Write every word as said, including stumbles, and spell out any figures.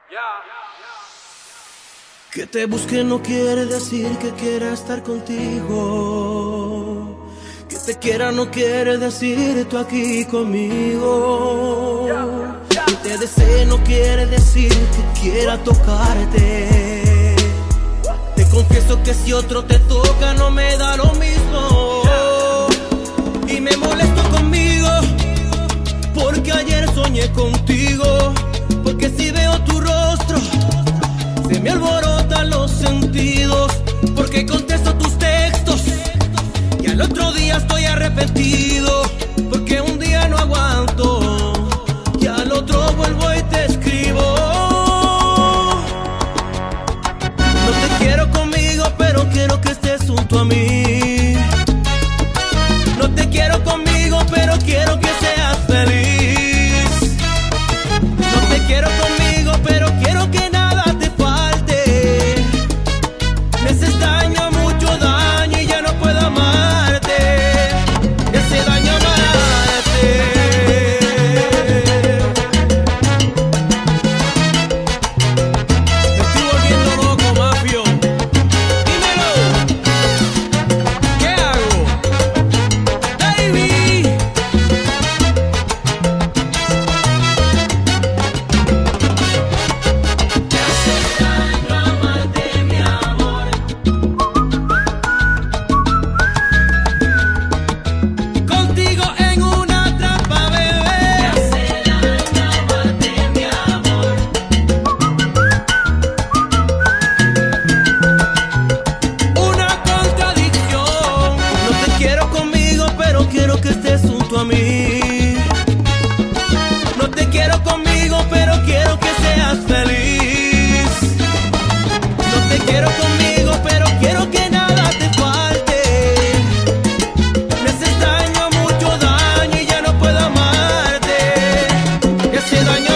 Que te busque no quiere decir que quiera estar contigo. Que te quiera no quiere decir tú aquí conmigo. Que te desee no quiere decir que quiera tocarte. Te confieso que si otro te toca no me da lo mismo. Y me molesto conmigo porque ayer soñé contigo. Porque si veo tu rostro se me alborotan los sentidos. Porque contesto tus textos y al otro día estoy arrepentido. Porque un día no aguanto y al otro vuelvo y te escribo. No te quiero conmigo, pero quiero que estés junto a mí. No te quiero conmigo, pero quiero que seas feliz. No te quiero conmigo, pero quiero que nada te falte. Me haces daño, mucho daño y ya no puedo amarte. Me hace daño amarte. Me estoy volviendo loco, mafio. Dímelo. ¿Qué hago? Baby. Me hace daño amarte, mi amor. Contigo en una trampa, bebé. Me hace daño amarte, mi amor. Una contradicción. No te quiero conmigo, pero quiero que estés junto a mí. No te quiero conmigo, pero quiero que seas feliz. No te quiero conmigo, pero quiero que nada te falte. Me haces daño, mucho daño y ya no puedo amarte. Me hace daño